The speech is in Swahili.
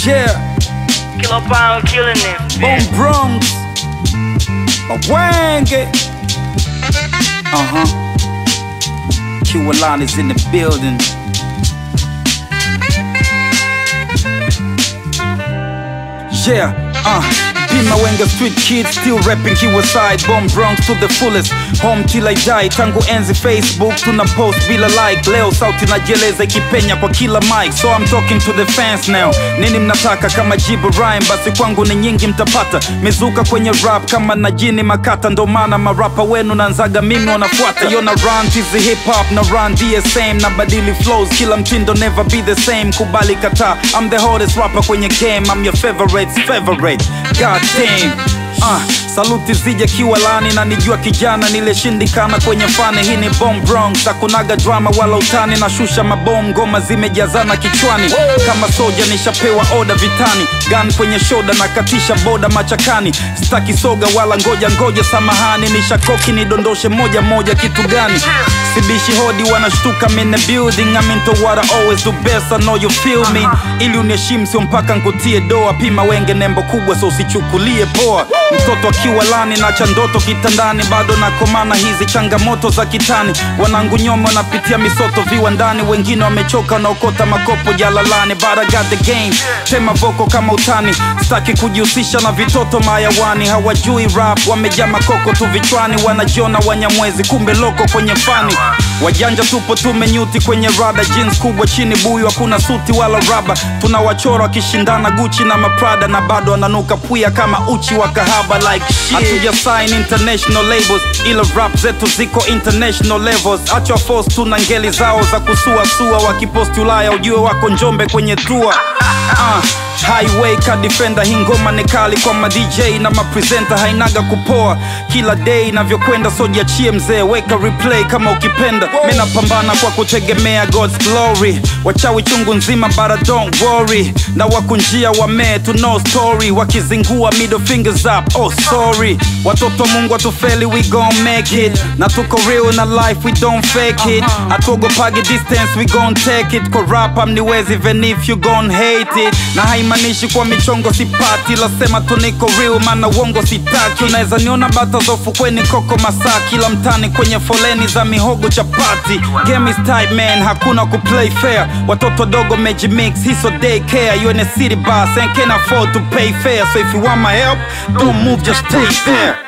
Yeah, Kilo Pound killing this. Bone Bronx, Mawenge. Q-Alon is in the building. Yeah, Mawenge street kid still rapping Kiwaside. Bone Bronx to the fullest, home till I die. Tangu enzi Facebook tuna post bila like. Leo sauti najeleza ikipenya kwa kila mic. So I'm talking to the fans now. Nini mnataka kama jibu rhyme? Basi kwangu ni nyingi mtapata. Mezuka kwenye rap kama na jini makata. Ndo maana marapa wenu nanzaga mimi wanafuata. Yo na run tizi hip hop na run DSM. Na badili flows kila mtindo never be the same. Kubali kata, I'm the hottest rapper kwenye game. I'm your favorite. God damn. Saluti zije Kiwalani na nijua kijana nileshindikana kwenye fane. Hii ni Bone Bronx, hakunaga drama wala utani. Na shusha mabomu, ngoma zimejazana kichwani. Kama soja nishapewa order vitani. Gun kwenye shoulder na katisha boda machakani. Staki soga wala ngoja samahani. Nishakoki nidondoshe moja kitu gani? Sibishi hodi wanashtuka I'm in the building. I'm into what I always do best, I know you feel me. Ili uniheshimu sio mpaka nkutie doa. Mawenge nembo kubwa so usichukulie poa. Mtoto wa Kiwalani na chandoto kitandani. Bado nakomana hizi changamoto za kitani. Wanangu nyoma wanapitia misoto viwandani. Wengine wamechoka wanaokota makopo jalalani. But I got the game, tema voko kama utani. Staki kujihusisha na vitoto mayawani. Hawajui rap, wamejaa makoko tu vichwani. Wanajiona wanyamwezi kumbe loko kwenye fani. Wajanja tupo tumenyuti kwenye rada. Jeans kubwa chini buyu hakuna suti wala raba. Tunawachora wakishindana Gucci na maprada. Na bado wananuka puya kama uchi wa kahaba like shit. Hatuja sign international labels, ila rap zetu ziko international levels. Acha force tuna ngeli zao za kusuasua. Wakiposti Ulaya ujue wako Njombe kwenye tour. Highway ka defender, hii ngoma ni kali kwa ma DJ na ma presenter. Hainaga kupoa kila day navyokwenda, so jiachie mzee, weka replay kama ukipenda. Mimi napambana kwa kutegemea God's glory. Wachawi chungu nzima but don't worry. Na wakunjia wame to no story. Wakizingua middle fingers up, oh sorry. Watoto Mungu atufeli, we gon' make it. Na tuko real na life, we don't fake it. Atogopagi distance, we gon' take it. Kwa rap amniwezi even if you gon' hate it. Na haimanishi kwa michongo sipati. Lasema tu niko real mana uongo sitaki. Unaweza niona bata zofu kweni koko masaa. Kila mtani kwenye foleni za mihogo chapati. Game is tight man, hakuna kuplay fair. Watoto dogo mejimix, hiso daycare. You in a city bus and can't afford to pay fair. So if you want my help, don't move, just stay there.